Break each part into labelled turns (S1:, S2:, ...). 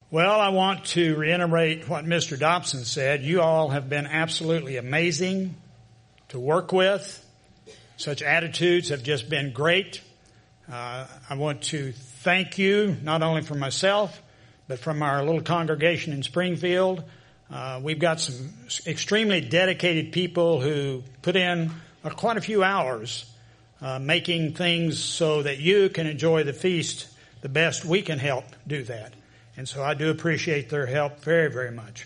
S1: Well, I want to reiterate what Mr. Dobson said. You all have been absolutely amazing to work with. Such attitudes have just been great. I want to thank you, not only for myself, but from our little congregation in Springfield. We've got some extremely dedicated people who put in quite a few hours making things so that you can enjoy the feast the best we can help do that. And so I do appreciate their help very, very much.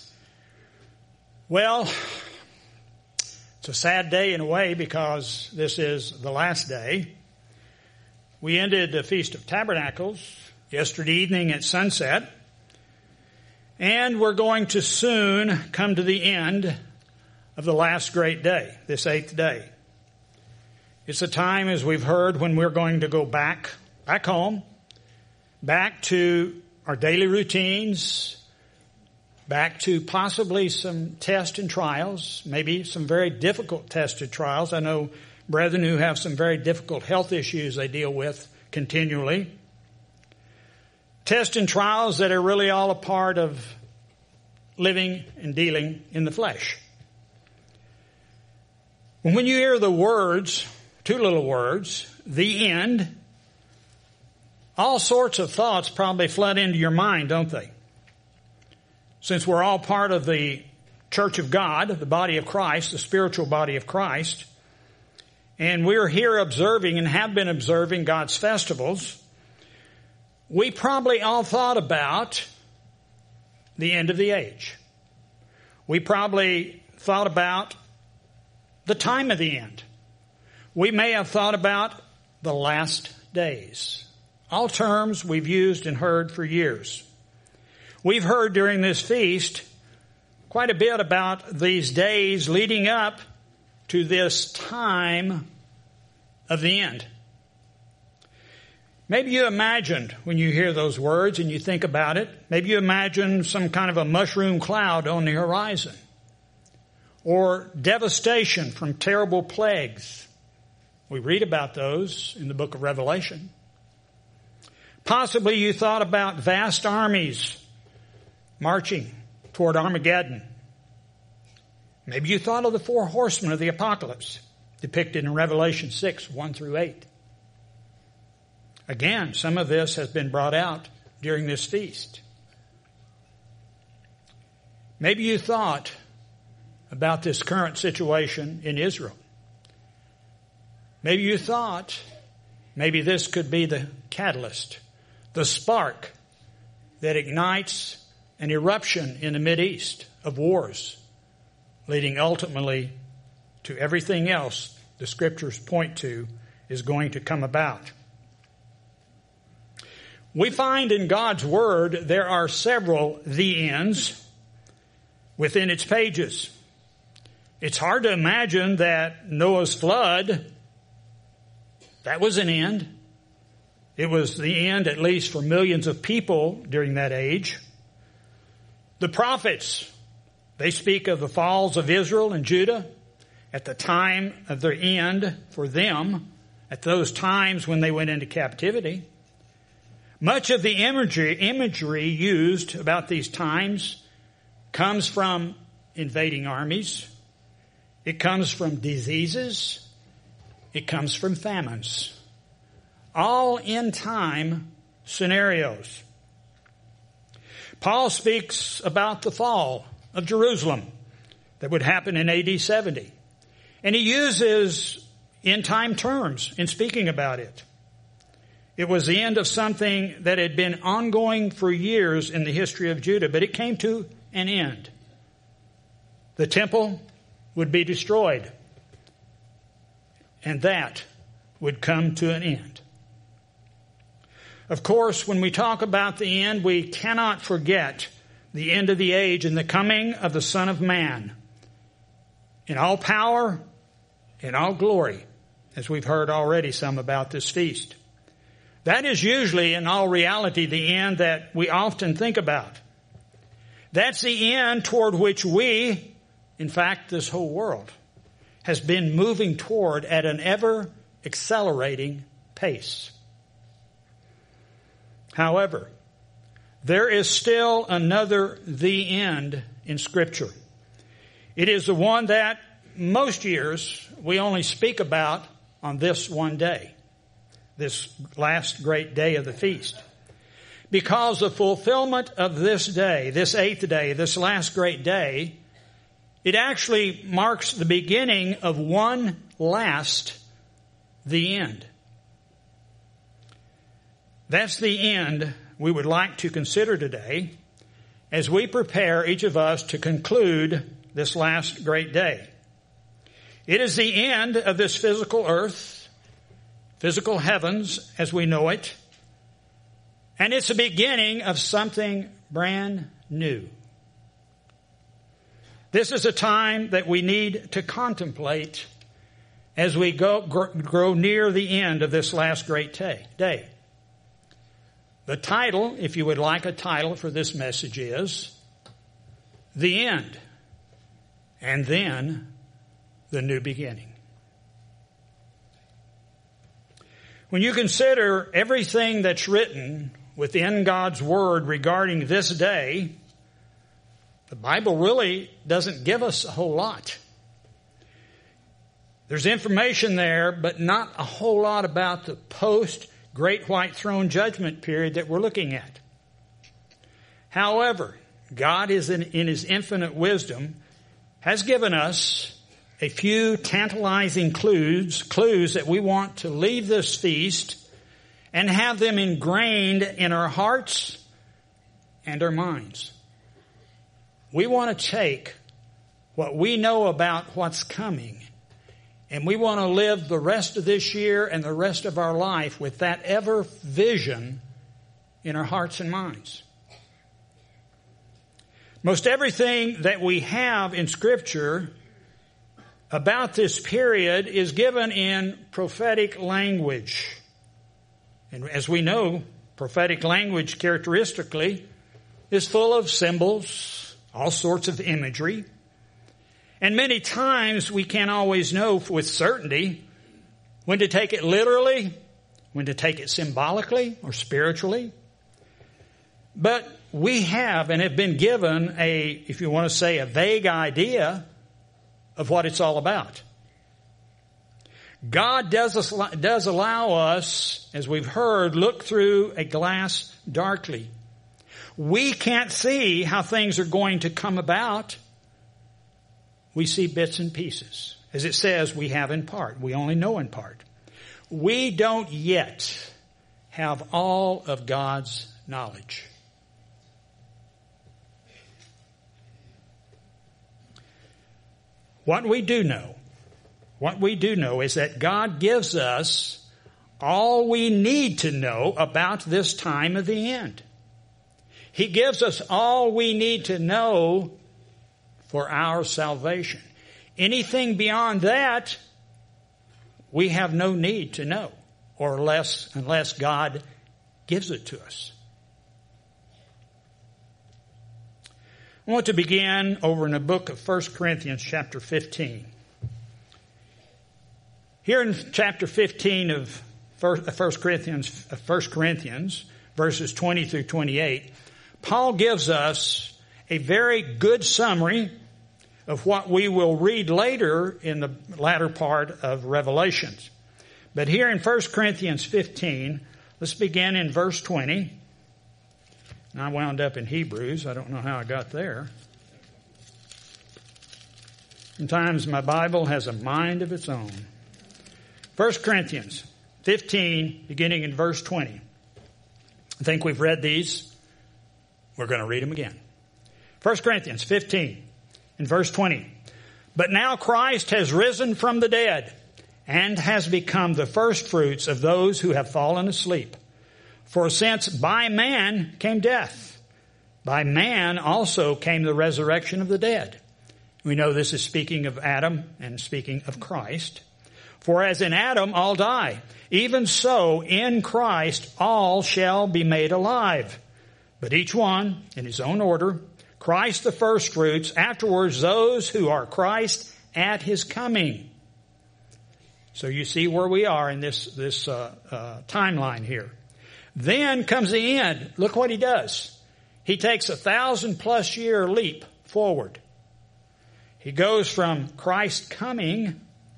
S1: Well, it's a sad day in a way because this is the last day. We ended the Feast of Tabernacles yesterday evening at sunset. And we're going to soon come to the end of the last great day, this 8th day. It's a time, as we've heard, when we're going to go back home, back to our daily routines, back to possibly some tests and trials, maybe some very difficult tests and trials. I know brethren who have some very difficult health issues they deal with continually. Tests and trials that are really all a part of living and dealing in the flesh. When you hear the words, two little words, the end, all sorts of thoughts probably flood into your mind, don't they? Since we're all part of the church of God, the body of Christ, the spiritual body of Christ, and we're here observing and have been observing God's festivals, we probably all thought about the end of the age. We probably thought about the time of the end. We may have thought about the last days. All terms we've used and heard for years. We've heard during this feast quite a bit about these days leading up to this time of the end. Maybe you imagined when you hear those words and you think about it, maybe you imagine some kind of a mushroom cloud on the horizon or devastation from terrible plagues. We read about those in the book of Revelation. Possibly you thought about vast armies marching toward Armageddon. Maybe you thought of the 4 horsemen of the apocalypse depicted in Revelation 6, 1 through 8. Again, some of this has been brought out during this feast. Maybe you thought about this current situation in Israel. Maybe you thought maybe this could be the catalyst, the spark that ignites an eruption in the Mideast of wars, leading ultimately to everything else the scriptures point to is going to come about. We find in God's Word there are several the ends within its pages. It's hard to imagine that Noah's flood, that was an end. It was the end, at least for millions of people during that age. The prophets, they speak of the falls of Israel and Judah at the time of their end for them, at those times when they went into captivity. Much of the imagery used about these times comes from invading armies. It comes from diseases. It comes from famines. All end time scenarios. Paul speaks about the fall of Jerusalem that would happen in AD 70. And he uses end time terms in speaking about it. It was the end of something that had been ongoing for years in the history of Judah, but it came to an end. The temple would be destroyed, and that would come to an end. Of course, when we talk about the end, we cannot forget the end of the age and the coming of the Son of Man in all power, in all glory, as we've heard already some about this feast. That is usually, in all reality, the end that we often think about. That's the end toward which we, in fact, this whole world, has been moving toward at an ever accelerating pace. However, there is still another the end in Scripture. It is the one that most years we only speak about on this one day, this last great day of the feast. Because the fulfillment of this day, this eighth day, this last great day, it actually marks the beginning of one last, the end. That's the end we would like to consider today as we prepare each of us to conclude this last great day. It is the end of this physical earth, physical heavens as we know it, and it's the beginning of something brand new. This is a time that we need to contemplate as we grow near the end of this last great day. The title, if you would like a title for this message, is The End, and then the New Beginning. When you consider everything that's written within God's Word regarding this day, the Bible really doesn't give us a whole lot. There's information there, but not a whole lot about the post-Great White Throne Judgment period that we're looking at. However, God is in His infinite wisdom has given us a few tantalizing clues that we want to leave this feast and have them ingrained in our hearts and our minds. We want to take what we know about what's coming, and we want to live the rest of this year and the rest of our life with that ever vision in our hearts and minds. Most everything that we have in Scripture about this period is given in prophetic language. And as we know, prophetic language characteristically is full of symbols, all sorts of imagery. And many times we can't always know with certainty when to take it literally, when to take it symbolically or spiritually. But we have and have been given if you want to say, a vague idea of what it's all about. God does allow us, as we've heard, look through a glass darkly. We can't see how things are going to come about. We see bits and pieces. As it says, we have in part. We only know in part. We don't yet have all of God's knowledge. What we do know is that God gives us all we need to know about this time of the end. He gives us all we need to know for our salvation. Anything beyond that, we have no need to know, or unless God gives it to us. I want to begin over in the book of 1 Corinthians chapter 15. Here in chapter 15 of 1 Corinthians, verses 20 through 28, Paul gives us a very good summary of what we will read later in the latter part of Revelations. But here in 1 Corinthians 15, let's begin in verse 20. And I wound up in Hebrews. I don't know how I got there. Sometimes my Bible has a mind of its own. 1 Corinthians 15, beginning in verse 20. I think we've read these. We're going to read them again. 1 Corinthians 15, in verse 20. But now Christ has risen from the dead and has become the firstfruits of those who have fallen asleep. For since by man came death, by man also came the resurrection of the dead. We know this is speaking of Adam and speaking of Christ. For as in Adam all die, even so in Christ all shall be made alive. But each one in his own order, Christ the firstfruits, afterwards those who are Christ at his coming. So you see where we are in this timeline here. Then comes the end. Look what he does. he takes 1,000+ year leap forward. He goes from Christ coming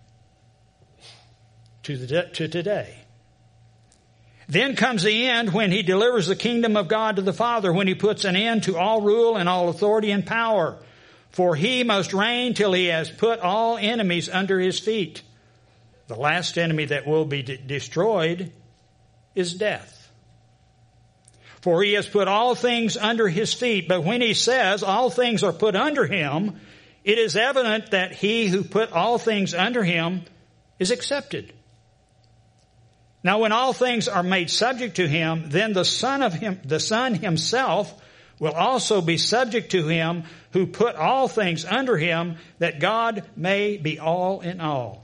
S1: to today. Then comes the end when he delivers the kingdom of God to the Father, when he puts an end to all rule and all authority and power. For he must reign till he has put all enemies under his feet. The last enemy that will be destroyed is death. For he has put all things under his feet. But when he says all things are put under him, it is evident that he who put all things under him is accepted. Now when all things are made subject to him, then the Son himself will also be subject to him who put all things under him, that God may be all in all.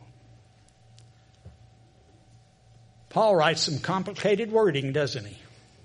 S1: Paul writes some complicated wording, doesn't he?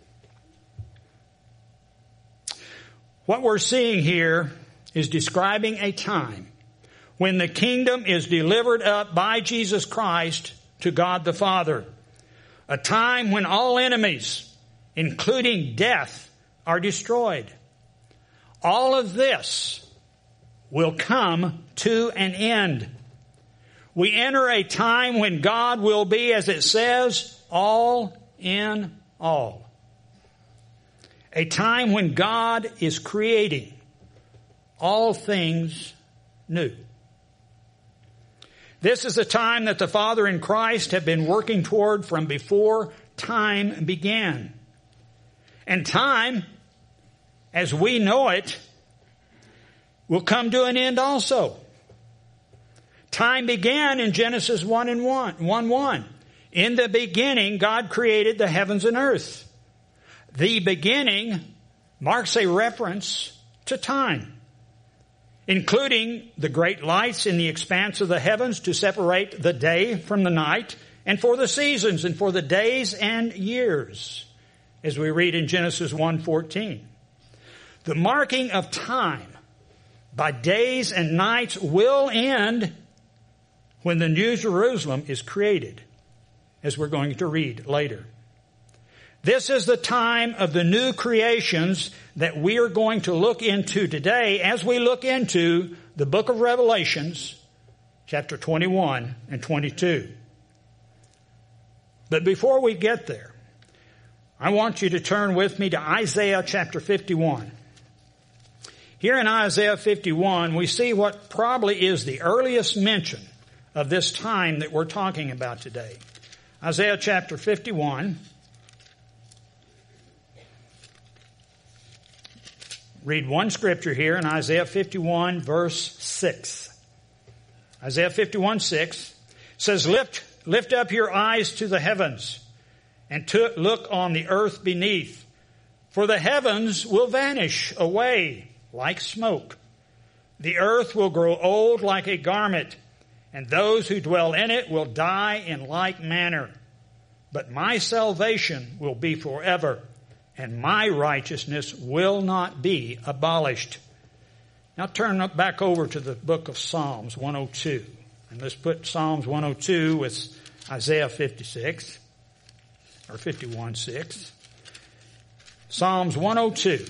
S1: What we're seeing here is describing a time when the kingdom is delivered up by Jesus Christ to God the Father. A time when all enemies, including death, are destroyed. All of this will come to an end. We enter a time when God will be, as it says, all in all. A time when God is creating all things new. This is a time that the Father and Christ have been working toward from before time began. And time, as we know it, will come to an end also. Time began in Genesis 1:1. In the beginning, God created the heavens and earth. The beginning marks a reference to time, including the great lights in the expanse of the heavens to separate the day from the night, and for the seasons and for the days and years, as we read in Genesis 1:14. The marking of time by days and nights will end when the New Jerusalem is created, as we're going to read later. This is the time of the new creations that we are going to look into today as we look into the book of Revelations, chapter 21 and 22. But before we get there, I want you to turn with me to Isaiah chapter 51. Here in Isaiah 51, we see what probably is the earliest mention of this time that we're talking about today. Isaiah chapter 51. Read one scripture here in Isaiah 51 verse 6. Isaiah 51:6 says, Lift up your eyes to the heavens and look on the earth beneath. For the heavens will vanish away like smoke. The earth will grow old like a garment, and those who dwell in it will die in like manner. But my salvation will be forever, and my righteousness will not be abolished. Now turn back over to the book of Psalms 102. And let's put Psalms 102 with Isaiah 56, or 51:6. Psalms 102.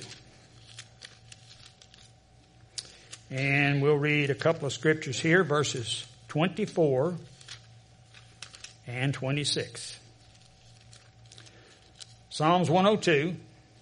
S1: And we'll read a couple of scriptures here, verses 24 and 26. Psalms 102,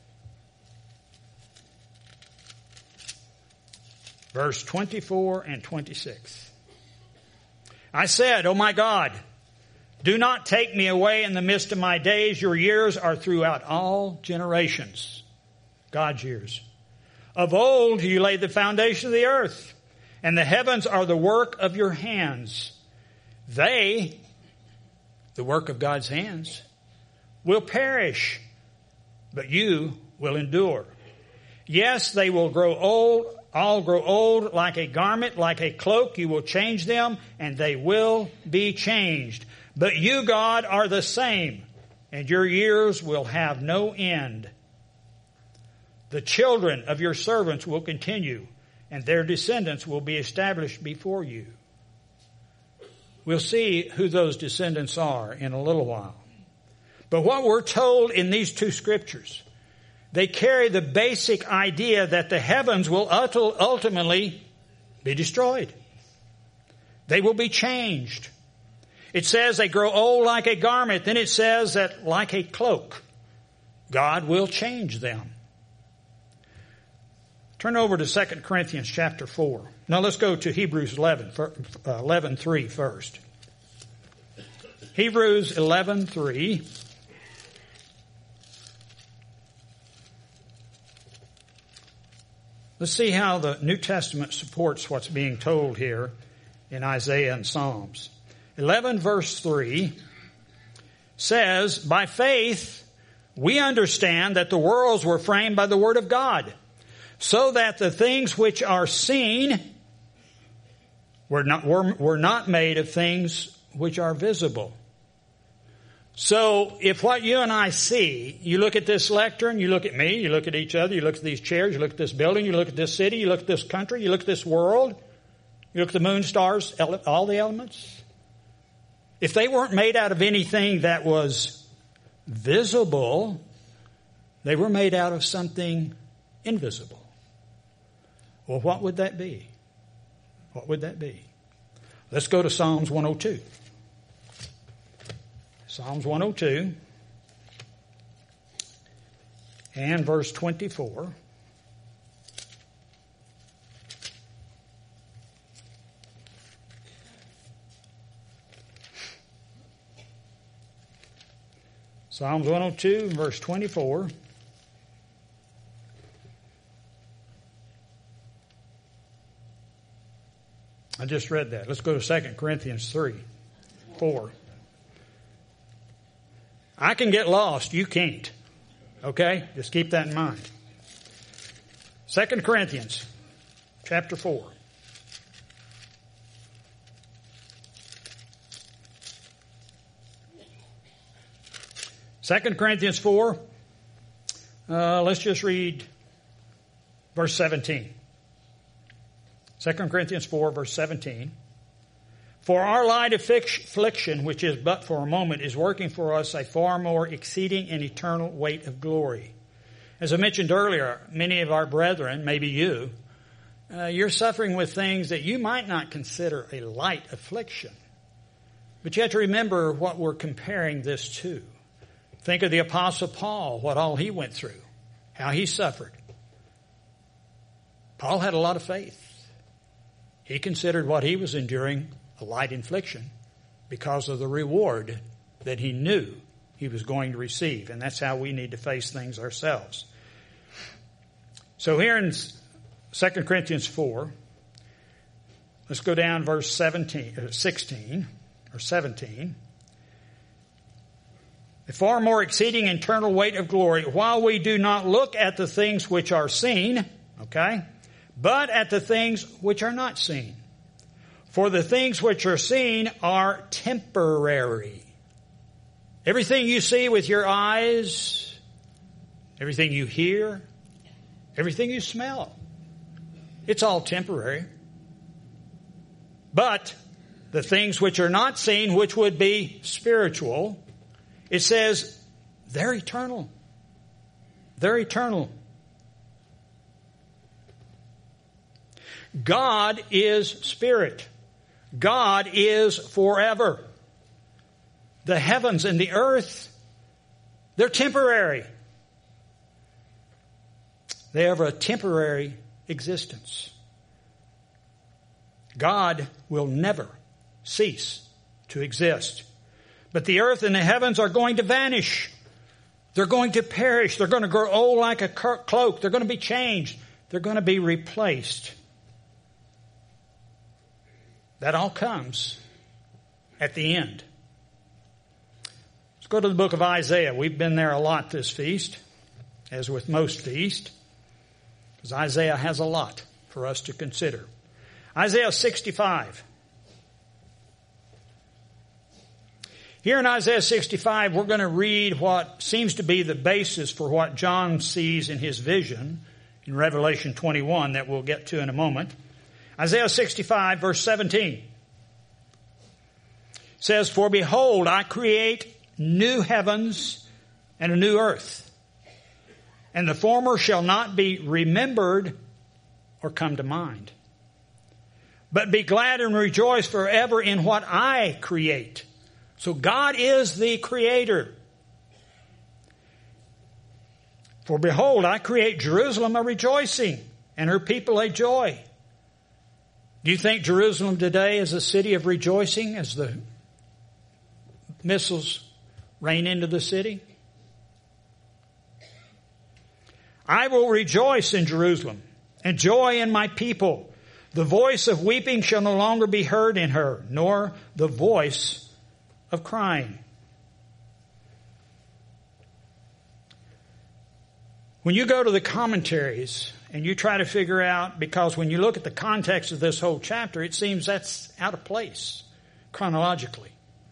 S1: verse 24 and 26. I said, O my God, do not take me away in the midst of my days. Your years are throughout all generations. God's years. Of old you laid the foundation of the earth, and the heavens are the work of your hands. They, the work of God's hands, will perish, but you will endure. Yes, they will grow old, all grow old like a garment, like a cloak. You will change them, and they will be changed. But you, God, are the same, and your years will have no end. The children of your servants will continue, and their descendants will be established before you. We'll see who those descendants are in a little while. But what we're told in these two scriptures, they carry the basic idea that the heavens will ultimately be destroyed. They will be changed. It says they grow old like a garment. Then it says that like a cloak, God will change them. Turn over to 2 Corinthians chapter 4. Now let's go to Hebrews 11:3 first. Hebrews 11:3. Let's see how the New Testament supports what's being told here in Isaiah and Psalms. 11 verse 3 says, by faith we understand that the worlds were framed by the word of God, so that the things which are seen were not made of things which are visible. So if what you and I see, you look at this lectern, you look at me, you look at each other, you look at these chairs, you look at this building, you look at this city, you look at this country, you look at this world, you look at the moon, stars, all the elements. If they weren't made out of anything that was visible, they were made out of something invisible. Well, what would that be? What would that be? Let's go to Psalms 102. Psalms 102 and verse 24. Psalms 102 and verse 24. I just read that. Let's go to 2 Corinthians 3:4. I can get lost. You can't. Okay? Just keep that in mind. 2 Corinthians chapter 4. Second Corinthians 4. Let's just read verse 17. 2 Corinthians 4, verse 17. For our light affliction, which is but for a moment, is working for us a far more exceeding and eternal weight of glory. As I mentioned earlier, many of our brethren, maybe you, you're suffering with things that you might not consider a light affliction. But you have to remember what we're comparing this to. Think of the Apostle Paul, what all he went through, how he suffered. Paul had a lot of faith. He considered what he was enduring a light infliction because of the reward that he knew he was going to receive. And that's how we need to face things ourselves. So here in 2 Corinthians 4, let's go down verse 16 or 17. A far more exceeding eternal weight of glory, while we do not look at the things which are seen, okay, but at the things which are not seen. For the things which are seen are temporary. Everything you see with your eyes, everything you hear, everything you smell, it's all temporary. But the things which are not seen, which would be spiritual, it says they're eternal. They're eternal. God is spirit. God is forever. The heavens and the earth, they're temporary. They have a temporary existence. God will never cease to exist. But the earth and the heavens are going to vanish. They're going to perish. They're going to grow old like a cloak. They're going to be changed. They're going to be replaced. That all comes at the end. Let's go to the book of Isaiah. We've been there a lot this feast, as with most feasts, because Isaiah has a lot for us to consider. Isaiah 65. Here in Isaiah 65, we're going to read what seems to be the basis for what John sees in his vision in Revelation 21 that we'll get to in a moment. Isaiah 65, verse 17 says, For behold, I create new heavens and a new earth. and the former shall not be remembered or come to mind. But be glad and rejoice forever in what I create. So God is the creator. For behold, I create Jerusalem a rejoicing, and her people a joy. Do you think Jerusalem today is a city of rejoicing as the missiles rain into the city? I will rejoice in Jerusalem and joy in my people. The voice of weeping shall no longer be heard in her, nor the voice of crying. When you go to the commentaries and you try to figure out, because when you look at the context of this whole chapter, it seems that's out of place chronologically.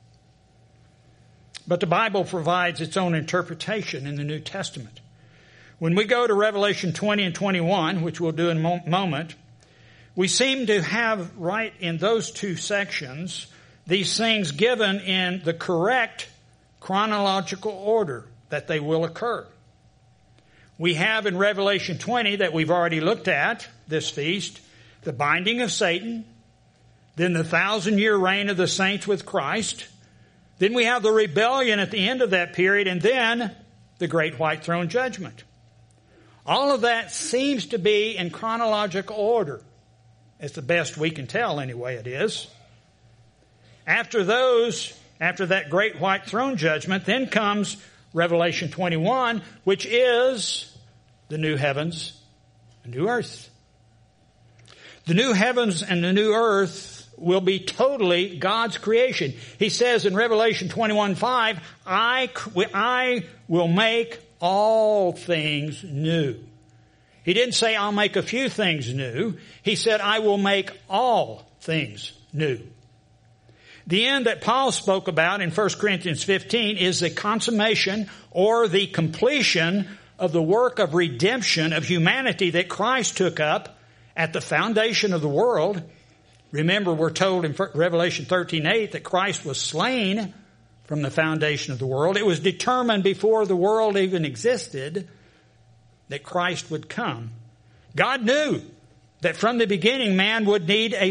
S1: But the Bible provides its own interpretation in the New Testament. When we go to Revelation 20 and 21, which we'll do in a moment, we seem to have right in those two sections these things given in the correct chronological order that they will occur. We have in Revelation 20 that we've already looked at, this feast, the binding of Satan, then the 1,000-year reign of the saints with Christ, then we have the rebellion at the end of that period, and then the great white throne judgment. All of that seems to be in chronological order. It's the best we can tell anyway it is. After that great white throne judgment, then comes Revelation 21, which is the new heavens and new earth. The new heavens and the new earth will be totally God's creation. He says in Revelation 21:5, I will make all things new. He didn't say I'll make a few things new. He said I will make all things new. The end that Paul spoke about in 1 Corinthians 15 is the consummation or the completion of the work of redemption of humanity that Christ took up at the foundation of the world. Remember, we're told in Revelation 13:8 that Christ was slain from the foundation of the world. It was determined before the world even existed that Christ would come. God knew that from the beginning man would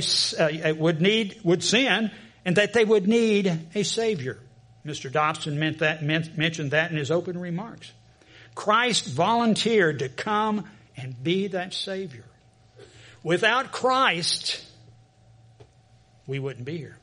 S1: sin, and that they would need a Savior. Mr. Dobson mentioned that in his open remarks. Christ volunteered to come and be that Savior. Without Christ, we wouldn't be here.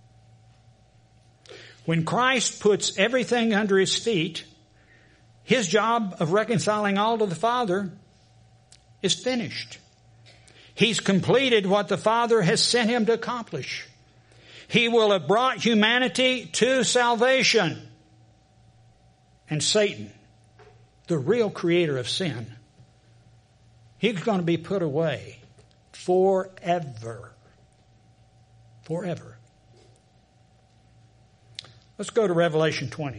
S1: When Christ puts everything under his feet, his job of reconciling all to the Father is finished. He's completed what the Father has sent him to accomplish. He will have brought humanity to salvation. And Satan, the real creator of sin, he's going to be put away forever. Forever. Let's go to Revelation 20.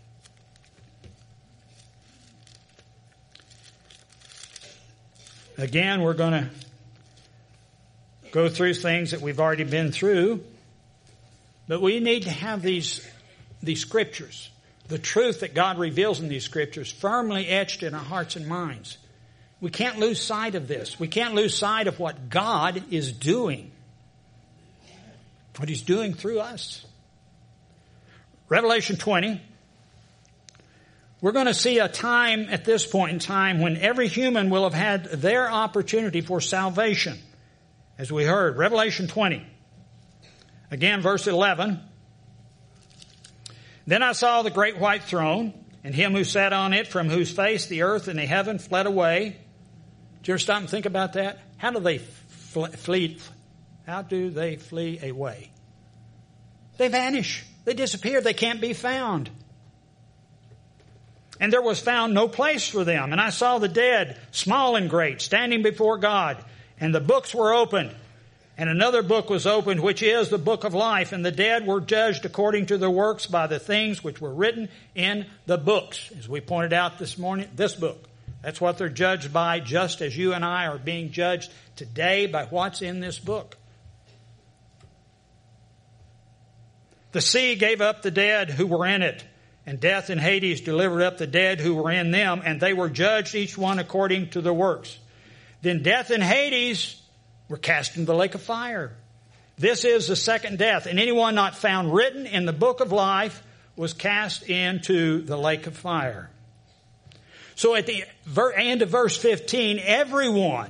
S1: Again, we're going to go through things that we've already been through. But we need to have these scriptures, the truth that God reveals in these scriptures, firmly etched in our hearts and minds. We can't lose sight of this. We can't lose sight of what God is doing, what he's doing through us. Revelation 20. We're going to see a time at this point in time when every human will have had their opportunity for salvation. As we heard, Revelation 20. Again, verse 11. Then I saw the great white throne, and him who sat on it, from whose face the earth and the heaven fled away. Did you ever stop and think about that? How do they flee? How do they flee away? They vanish. They disappear. They can't be found. And there was found no place for them. And I saw the dead, small and great, standing before God. And the books were opened. And another book was opened, which is the book of life. And the dead were judged according to their works by the things which were written in the books. As we pointed out this morning, this book. That's what they're judged by, just as you and I are being judged today by what's in this book. The sea gave up the dead who were in it, And death and Hades delivered up the dead who were in them, and they were judged each one according to their works. Then death and Hades were cast into the lake of fire. This is the second death, and anyone not found written in the book of life was cast into the lake of fire. So at the end of verse 15, every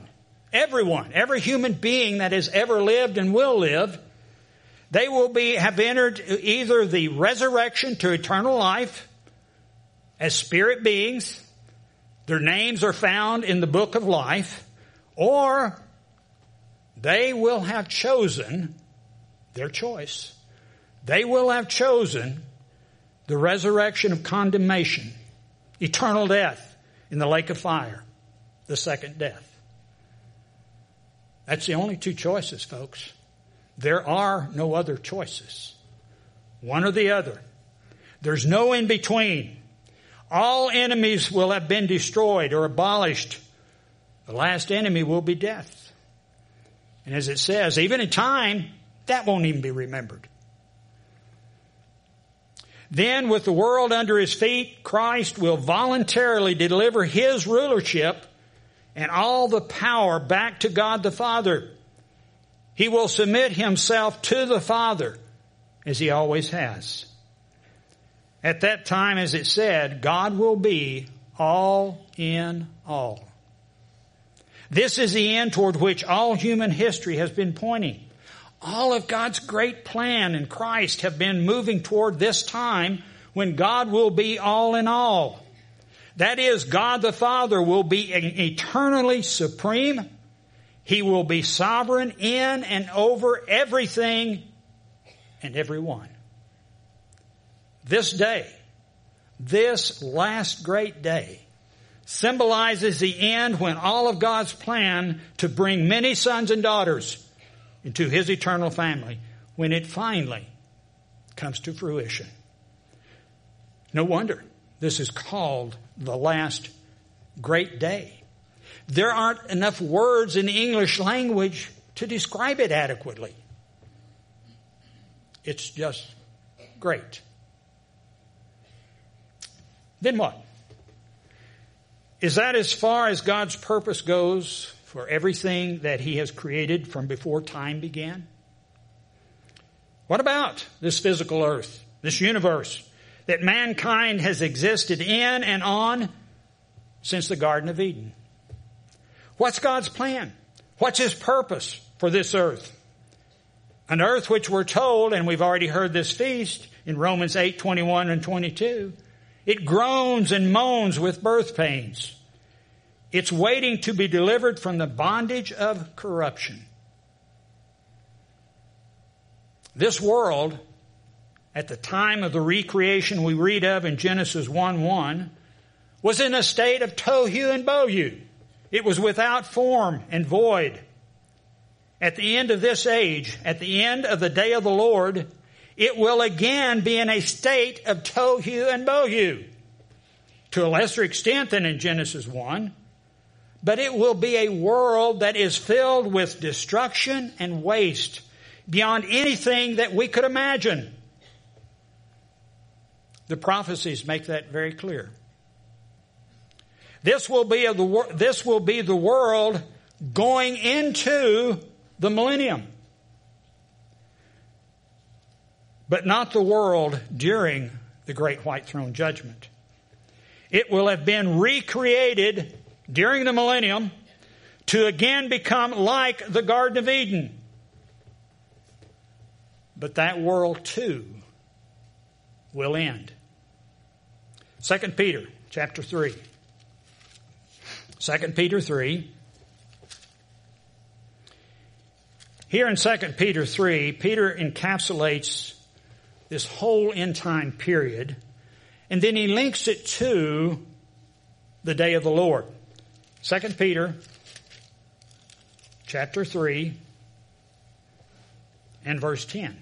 S1: human being that has ever lived and will live, they will have entered either the resurrection to eternal life as spirit beings. Their names are found in the book of life, or they will have chosen their choice. They will have chosen the resurrection of condemnation, eternal death in the lake of fire, the second death. That's the only two choices, folks. There are no other choices. One or the other. There's no in between. All enemies will have been destroyed or abolished. The last enemy will be death. And as it says, even in time, that won't even be remembered. Then, with the world under his feet, Christ will voluntarily deliver his rulership and all the power back to God the Father. He will submit himself to the Father, as he always has. At that time, as it said, God will be all in all. This is the end toward which all human history has been pointing. All of God's great plan in Christ have been moving toward this time when God will be all in all. That is, God the Father will be eternally supreme. He will be sovereign in and over everything and everyone. This day, this last great day, symbolizes the end when all of God's plan to bring many sons and daughters into his eternal family, when it finally comes to fruition. No wonder this is called the last great day. There aren't enough words in the English language to describe it adequately. It's just great. Then what? Is that as far as God's purpose goes for everything that he has created from before time began? What about this physical earth, this universe that mankind has existed in and on since the Garden of Eden? What's God's plan? What's his purpose for this earth? An earth which we're told, and we've already heard this feast in Romans 8:21 and 22, it groans and moans with birth pains. It's waiting to be delivered from the bondage of corruption. This world, at the time of the recreation we read of in Genesis 1:1, was in a state of tohu and bohu. It was without form and void. At the end of this age, at the end of the day of the Lord, it will again be in a state of tohu and bohu. To a lesser extent than in Genesis 1, but it will be a world that is filled with destruction and waste beyond anything that we could imagine. The prophecies make that very clear. This will be the world going into the millennium, but not the world during the great white throne judgment. It will have been recreated during the millennium to again become like the Garden of Eden. But that world too will end. 2 Peter chapter 3. 2 Peter 3. Here in 2 Peter 3, Peter encapsulates this whole end time period, and then he links it to the day of the Lord. 2 Peter chapter 3 and verse 10.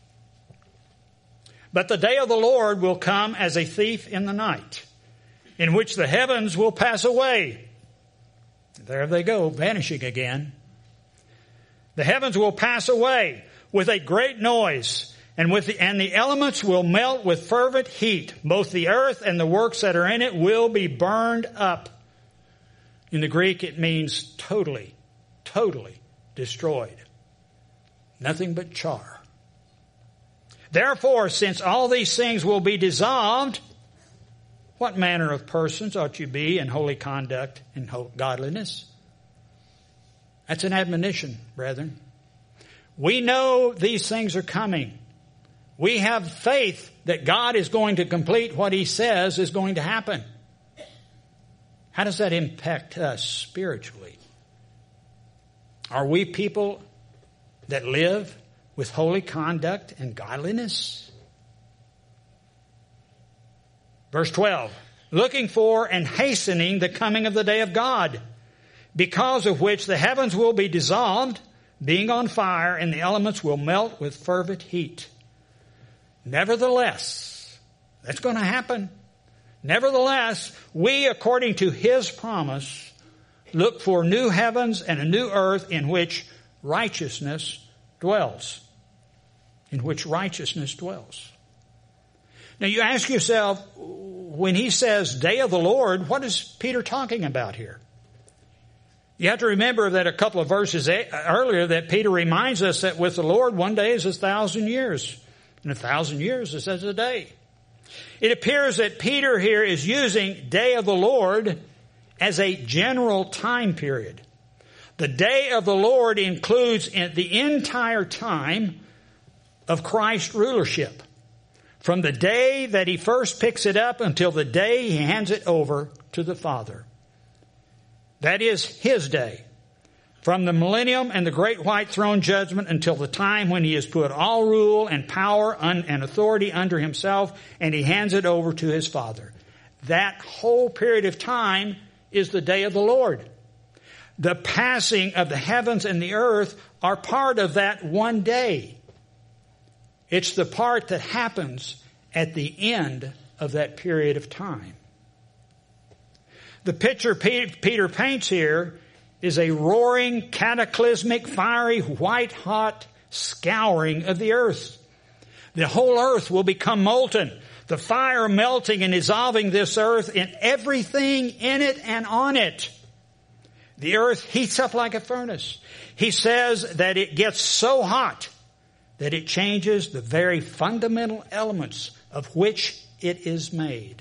S1: But the day of the Lord will come as a thief in the night, in which the heavens will pass away. There they go, vanishing again. The heavens will pass away with a great noise, And the elements will melt with fervent heat. Both the earth and the works that are in it will be burned up. In the Greek, it means totally destroyed. Nothing but char. Therefore, since all these things will be dissolved, what manner of persons ought you be in holy conduct and godliness? That's an admonition, brethren. We know these things are coming. We have faith that God is going to complete what He says is going to happen. How does that impact us spiritually? Are we people that live with holy conduct and godliness? Verse 12, looking for and hastening the coming of the day of God, because of which the heavens will be dissolved, being on fire, and the elements will melt with fervent heat. Nevertheless, that's going to happen. Nevertheless, we, according to His promise, look for new heavens and a new earth in which righteousness dwells. In which righteousness dwells. Now you ask yourself, when he says day of the Lord, what is Peter talking about here? You have to remember that a couple of verses earlier that Peter reminds us that with the Lord 1 day is 1,000 years. And 1,000 years is as a day. It appears that Peter here is using day of the Lord as a general time period. The day of the Lord includes the entire time of Christ's rulership. From the day that He first picks it up until the day He hands it over to the Father. That is His day. From the millennium and the great white throne judgment until the time when He has put all rule and power and authority under Himself and He hands it over to His Father. That whole period of time is the day of the Lord. The passing of the heavens and the earth are part of that one day. It's the part that happens at the end of that period of time. The picture Peter paints here is a roaring, cataclysmic, fiery, white-hot scouring of the earth. The whole earth will become molten. The fire melting and dissolving this earth and everything in it and on it. The earth heats up like a furnace. He says that it gets so hot that it changes the very fundamental elements of which it is made.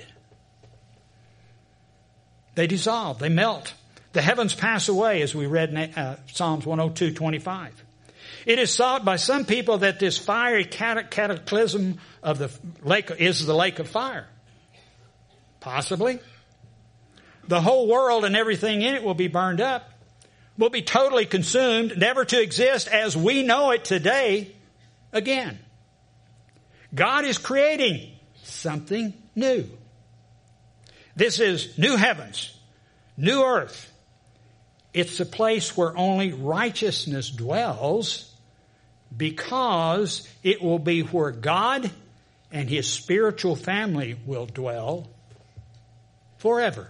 S1: They dissolve, they melt. The heavens pass away, as we read in Psalms 102:25. It is thought by some people that this fiery cataclysm of the lake is the lake of fire. Possibly. The whole world and everything in it will be burned up, will be totally consumed, never to exist as we know it today again. God is creating something new. This is new heavens, new earth. It's a place where only righteousness dwells because it will be where God and His spiritual family will dwell forever.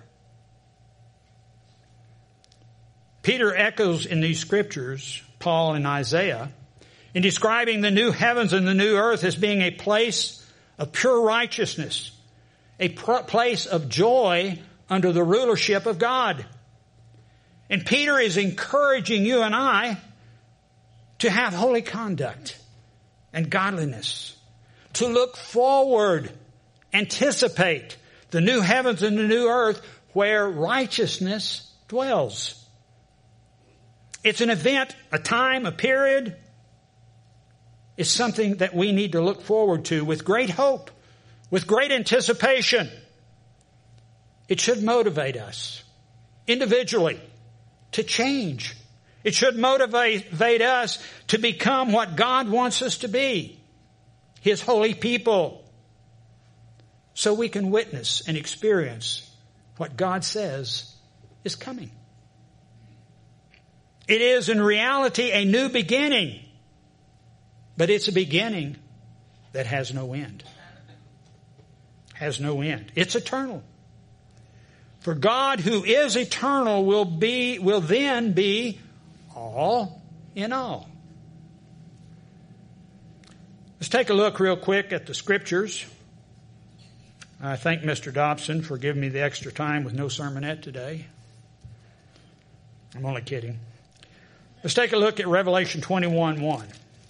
S1: Peter echoes in these scriptures, Paul and Isaiah, in describing the new heavens and the new earth as being a place of pure righteousness, a place of joy under the rulership of God. And Peter is encouraging you and I to have holy conduct and godliness, to look forward, anticipate the new heavens and the new earth where righteousness dwells. It's an event, a time, a period. It's something that we need to look forward to with great hope, with great anticipation. It should motivate us individually to change. It should motivate us to become what God wants us to be, His holy people, so we can witness and experience what God says is coming. It is in reality a new beginning, but it's a beginning that has no end. Has no end. It's eternal. For God, who is eternal, will then be all in all. Let's take a look real quick at the scriptures. I thank Mr. Dobson for giving me the extra time with no sermonette today. I'm only kidding. Let's take a look at Revelation 21:1.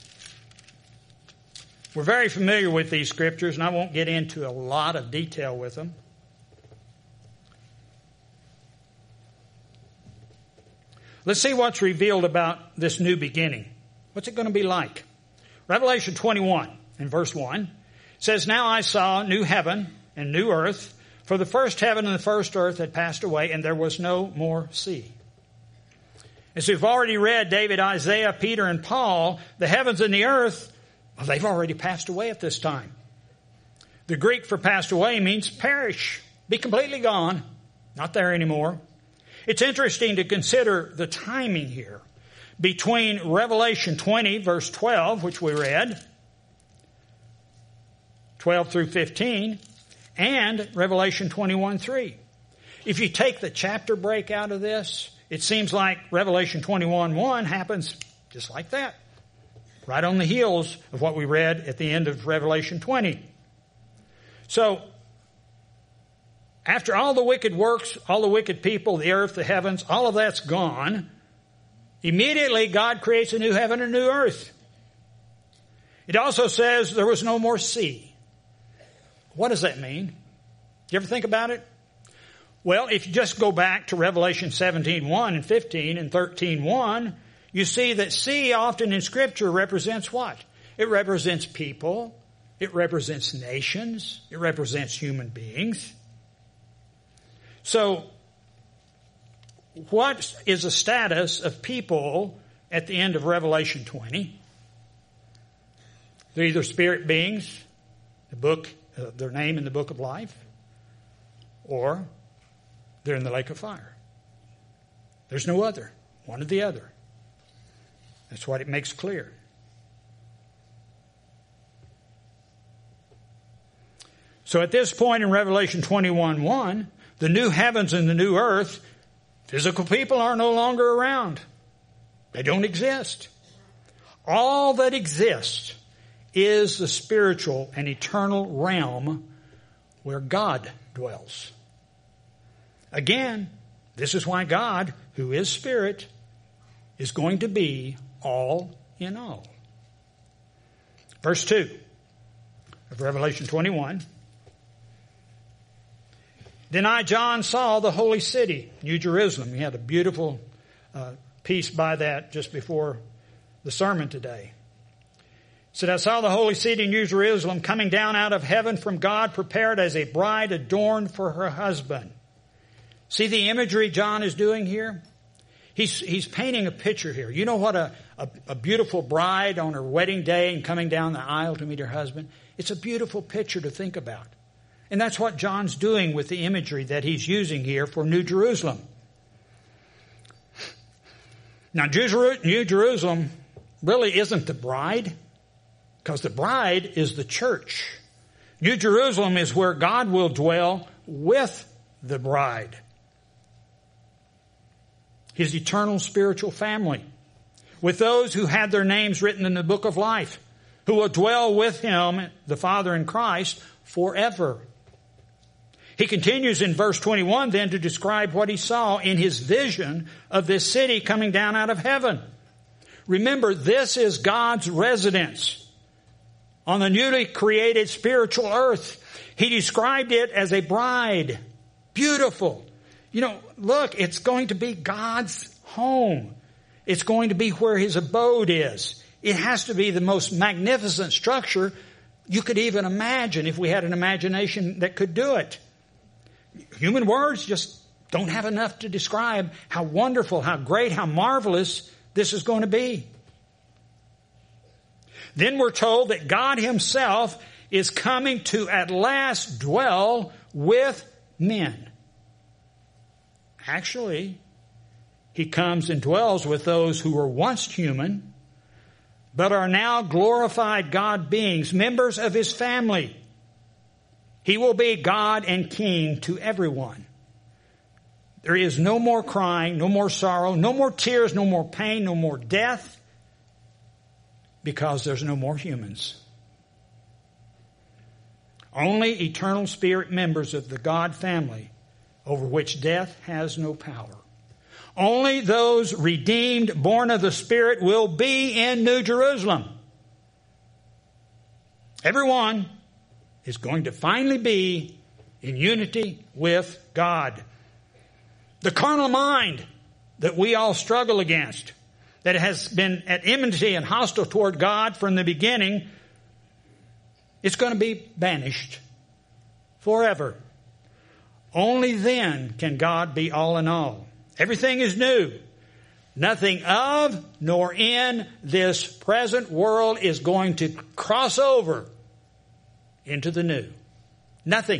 S1: We're very familiar with these scriptures, and I won't get into a lot of detail with them. Let's see what's revealed about this new beginning. What's it going to be like? Revelation 21 in verse 1 says, "Now I saw new heaven and new earth, for the first heaven and the first earth had passed away, and there was no more sea." As we've already read, David, Isaiah, Peter, and Paul, the heavens and the earth, well, they've already passed away at this time. The Greek for passed away means perish, be completely gone, not there anymore. It's interesting to consider the timing here between Revelation 20, verse 12, which we read, 12 through 15, and Revelation 21:3. If you take the chapter break out of this, it seems like Revelation 21:1 happens just like that, right on the heels of what we read at the end of Revelation 20. So, after all the wicked works, all the wicked people, the earth, the heavens, all of that's gone, immediately God creates a new heaven and a new earth. It also says there was no more sea. What does that mean? Do you ever think about it? Well, if you just go back to Revelation 17:1 and 15 and 13:1, you see that sea often in Scripture represents what? It represents people. It represents nations. It represents human beings. So, what is the status of people at the end of Revelation 20? They're either spirit beings, their name in the book of life, or they're in the lake of fire. There's no other. One or the other. That's what it makes clear. So at this point in Revelation 21:1, the new heavens and the new earth, physical people are no longer around. They don't exist. All that exists is the spiritual and eternal realm where God dwells. Again, this is why God, who is spirit, is going to be all in all. Verse 2 of Revelation 21. "Then I, John, saw the holy city, New Jerusalem." We had a beautiful piece by that just before the sermon today. It said, "I saw the holy city, New Jerusalem, coming down out of heaven from God, prepared as a bride adorned for her husband." See the imagery John is doing here? He's painting a picture here. You know what a beautiful bride on her wedding day and coming down the aisle to meet her husband? It's a beautiful picture to think about. And that's what John's doing with the imagery that he's using here for New Jerusalem. Now, New Jerusalem really isn't the bride, because the bride is the church. New Jerusalem is where God will dwell with the bride. His eternal spiritual family, with those who had their names written in the book of life, who will dwell with him, the Father in Christ, forever. He continues in verse 21 then to describe what he saw in his vision of this city coming down out of heaven. Remember, this is God's residence on the newly created spiritual earth. He described it as a bride. Beautiful. You know, look, it's going to be God's home. It's going to be where his abode is. It has to be the most magnificent structure you could even imagine if we had an imagination that could do it. Human words just don't have enough to describe how wonderful, how great, how marvelous this is going to be. Then we're told that God himself is coming to at last dwell with men. Actually, he comes and dwells with those who were once human, but are now glorified God beings, members of his family. He will be God and King to everyone. There is no more crying, no more sorrow, no more tears, no more pain, no more death, because there's no more humans. Only eternal spirit members of the God family over which death has no power. Only those redeemed, born of the Spirit, will be in New Jerusalem. Everyone is going to finally be in unity with God. The carnal mind that we all struggle against, that has been at enmity and hostile toward God from the beginning, it's going to be banished forever. Only then can God be all in all. Everything is new. Nothing of nor in this present world is going to cross over into the new. Nothing.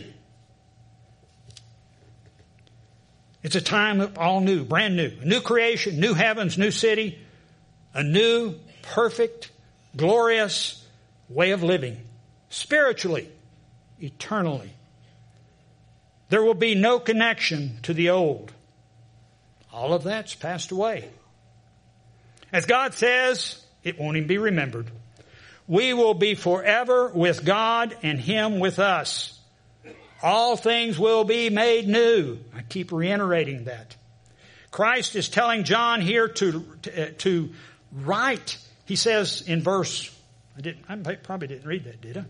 S1: It's a time of all new, brand new. A new creation, new heavens, new city. A new, perfect, glorious way of living. Spiritually, eternally. There will be no connection to the old. All of that's passed away. As God says, it won't even be remembered. We will be forever with God and Him with us. All things will be made new. I keep reiterating that. Christ is telling John here to write. He says in verse, I probably didn't read that, did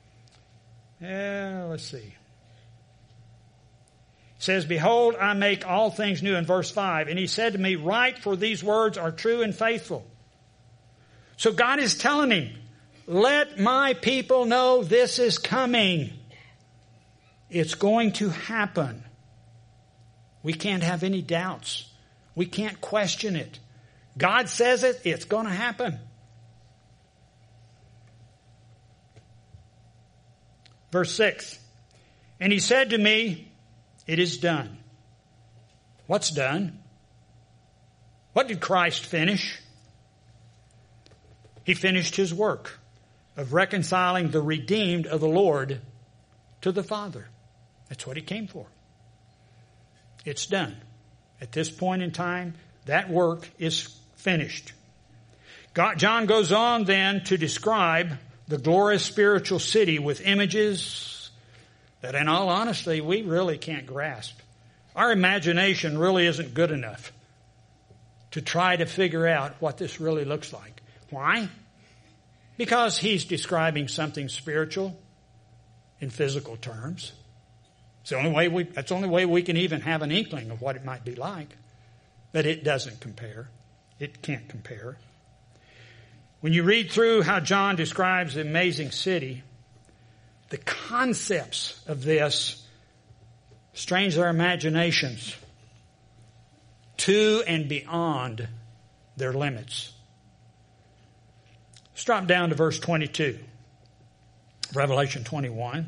S1: I? Let's see. It says, behold, I make all things new in verse 5. And he said to me, write, for these words are true and faithful. So God is telling him, let my people know this is coming. It's going to happen. We can't have any doubts. We can't question it. God says it, it's going to happen. Verse 6. And he said to me, it is done. What's done? What did Christ finish? He finished his work of reconciling the redeemed of the Lord to the Father. That's what he came for. It's done. At this point in time, that work is finished. John goes on then to describe the glorious spiritual city with images that in all honesty we really can't grasp. Our imagination really isn't good enough to try to figure out what this really looks like. Why? Because he's describing something spiritual in physical terms. It's the only way that's the only way we can even have an inkling of what it might be like. But it doesn't compare. It can't compare. When you read through how John describes the amazing city, the concepts of this strains our imaginations to and beyond their limits. Let's drop down to verse 22, Revelation 21.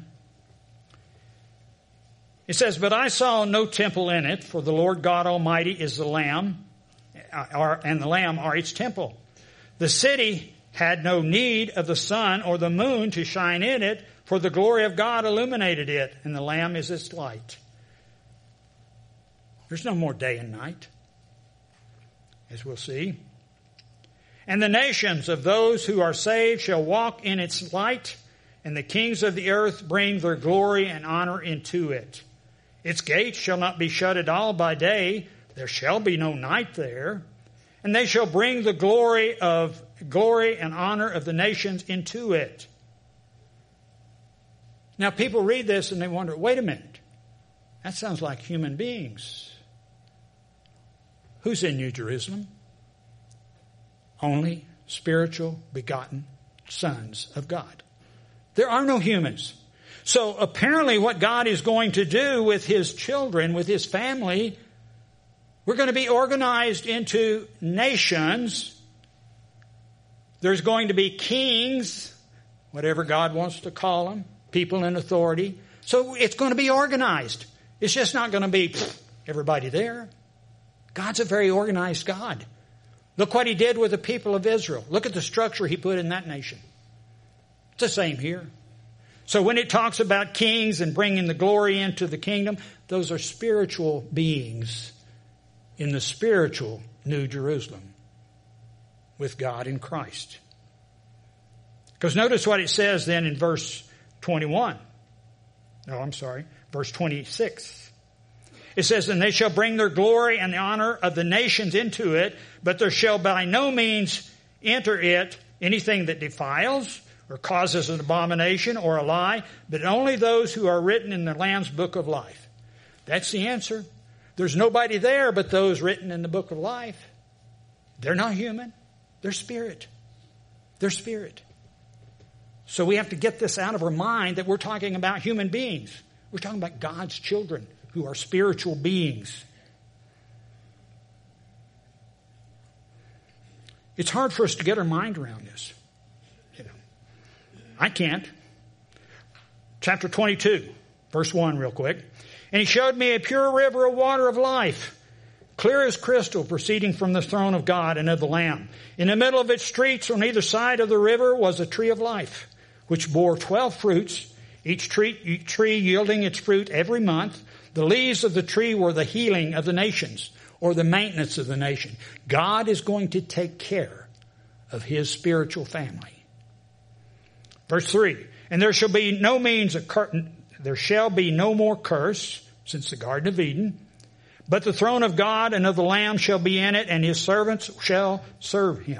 S1: It says, but I saw no temple in it, for the Lord God Almighty is the Lamb, and the Lamb are its temple. The city had no need of the sun or the moon to shine in it, for the glory of God illuminated it, and the Lamb is its light. There's no more day and night, as we'll see. And the nations of those who are saved shall walk in its light, and the kings of the earth bring their glory and honor into it. Its gates shall not be shut at all by day. There shall be no night there. And they shall bring the glory and honor of the nations into it. Now people read this and they wonder, wait a minute. That sounds like human beings. Who's in New Jerusalem? Only spiritual begotten sons of God. There are no humans. So apparently what God is going to do with His children, with His family, we're going to be organized into nations. There's going to be kings, whatever God wants to call them, people in authority. So it's going to be organized. It's just not going to be everybody there. God's a very organized God. Look what He did with the people of Israel. Look at the structure He put in that nation. It's the same here. So when it talks about kings and bringing the glory into the kingdom, those are spiritual beings in the spiritual New Jerusalem with God in Christ. Because notice what it says then in verse 21. verse 26. It says, and they shall bring their glory and the honor of the nations into it, but there shall by no means enter it anything that defiles or causes an abomination or a lie, but only those who are written in the Lamb's book of life. That's the answer. There's nobody there but those written in the book of life. They're not human. They're spirit. They're spirit. So we have to get this out of our mind that we're talking about human beings. We're talking about God's children who are spiritual beings. It's hard for us to get our mind around this. I can't. Chapter 22, verse 1 real quick. And he showed me a pure river of water of life, clear as crystal, proceeding from the throne of God and of the Lamb. In the middle of its streets on either side of the river was a tree of life, which bore 12 fruits, each tree yielding its fruit every month. The leaves of the tree were the healing of the nations, or the maintenance of the nation. God is going to take care of his spiritual family. Verse 3, and there shall be no more curse since the Garden of Eden, but the throne of God and of the Lamb shall be in it, and his servants shall serve him.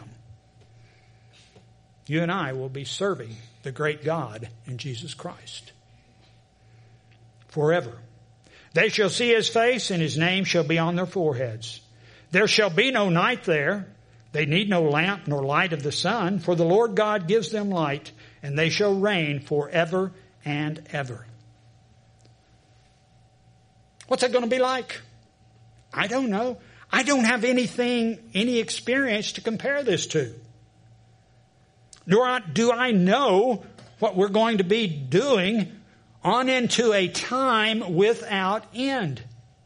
S1: You and I will be serving the great God in Jesus Christ forever. They shall see his face, and his name shall be on their foreheads. There shall be no night there. They need no lamp nor light of the sun, for the Lord God gives them light, and they shall reign forever and ever. What's that going to be like? I don't know. I don't have any experience to compare this to. Nor do I know what we're going to be doing on into a time without end.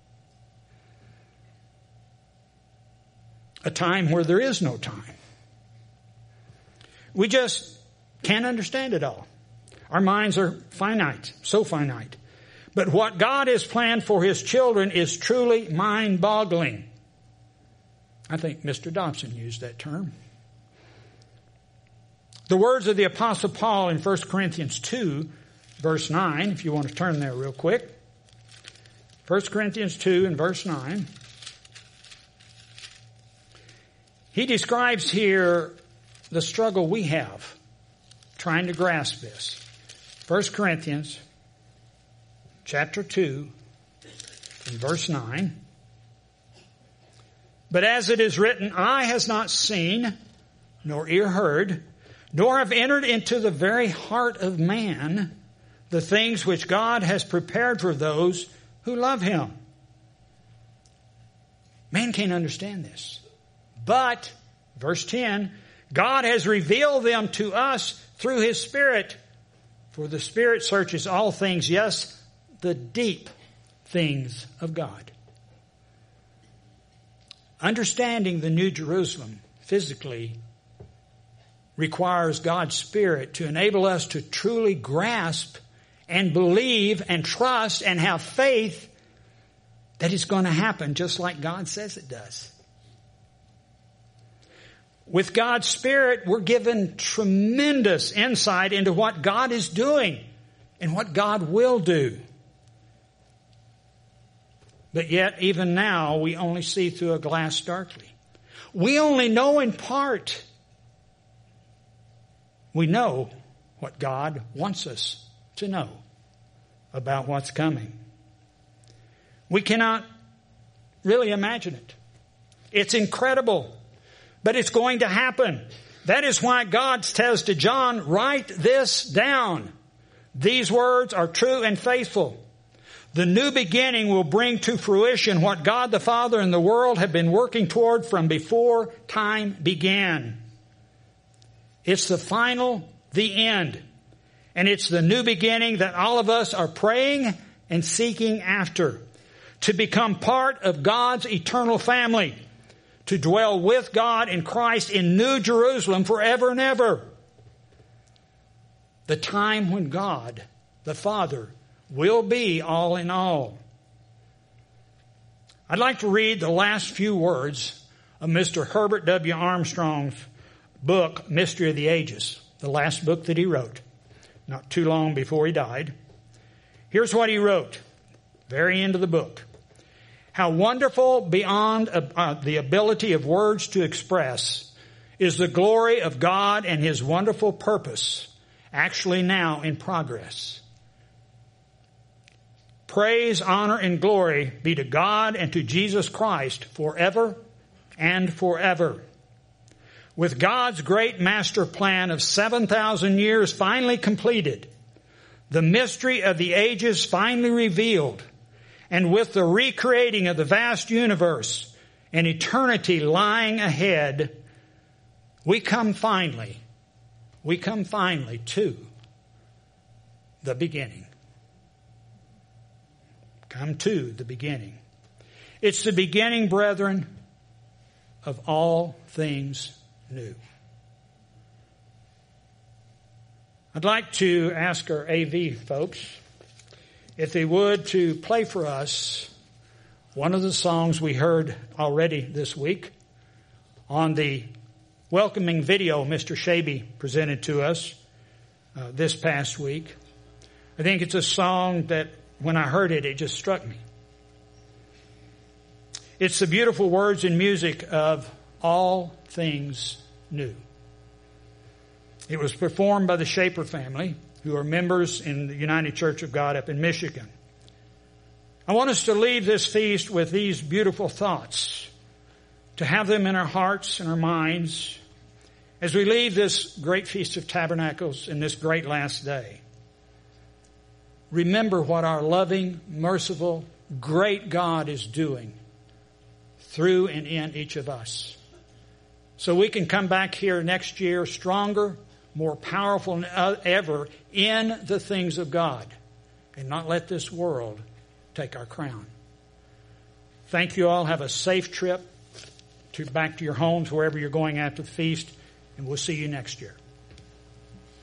S1: A time where there is no time. We just can't understand it all. Our minds are finite, so finite. But what God has planned for his children is truly mind-boggling. I think Mr. Dobson used that term. The words of the Apostle Paul in 1 Corinthians 2, verse 9, if you want to turn there real quick. 1 Corinthians 2 and verse 9. He describes here the struggle we have trying to grasp this. 1 Corinthians chapter 2 and verse 9. But as it is written, eye has not seen, nor ear heard, nor have entered into the very heart of man the things which God has prepared for those who love him. Man can't understand this. But, verse 10, God has revealed them to us through his Spirit. For the Spirit searches all things, yes, the deep things of God. Understanding the New Jerusalem physically requires God's Spirit to enable us to truly grasp and believe and trust and have faith that it's going to happen just like God says it does. With God's Spirit, we're given tremendous insight into what God is doing and what God will do. But yet, even now, we only see through a glass darkly. We only know in part. We know what God wants us to know about what's coming. We cannot really imagine it. It's incredible, but it's going to happen. That is why God says to John, write this down. These words are true and faithful. The new beginning will bring to fruition what God the Father and the world have been working toward from before time began. It's the final, the end. And it's the new beginning that all of us are praying and seeking after. To become part of God's eternal family. To dwell with God in Christ in New Jerusalem forever and ever. The time when God, the Father, will be all in all. I'd like to read the last few words of Mr. Herbert W. Armstrong's book, Mystery of the Ages, the last book that he wrote, not too long before he died. Here's what he wrote, very end of the book. How wonderful beyond the ability of words to express is the glory of God and His wonderful purpose, actually now in progress. Praise, honor, and glory be to God and to Jesus Christ forever and forever. With God's great master plan of 7,000 years finally completed, the mystery of the ages finally revealed, and with the recreating of the vast universe and eternity lying ahead, we come finally to the beginning. Come to the beginning. It's the beginning, brethren, of all things new. I'd like to ask our AV folks if they would to play for us one of the songs we heard already this week on the welcoming video Mr. Shaby presented to us this past week. I think it's a song that when I heard it, it just struck me. It's the beautiful words and music of All Things New. It was performed by the Shaper family, who are members in the United Church of God up in Michigan. I want us to leave this feast with these beautiful thoughts, to have them in our hearts and our minds as we leave this great Feast of Tabernacles in this great last day. Remember what our loving, merciful, great God is doing through and in each of us. So we can come back here next year stronger, more powerful than ever in the things of God, and not let this world take our crown. Thank you all. Have a safe trip back to your homes, wherever you're going after the feast, and we'll see you next year.